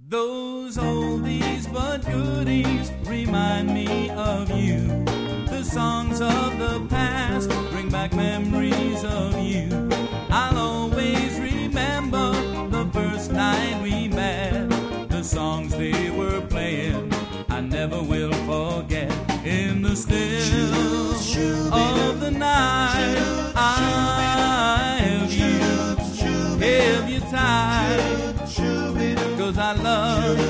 Those oldies but goodies remind me of you. The songs of the past bring back memories of you. I'll always remember the first night we met. The songs they were playing I never will forget. In the still of the night I held you tight, 'cause I love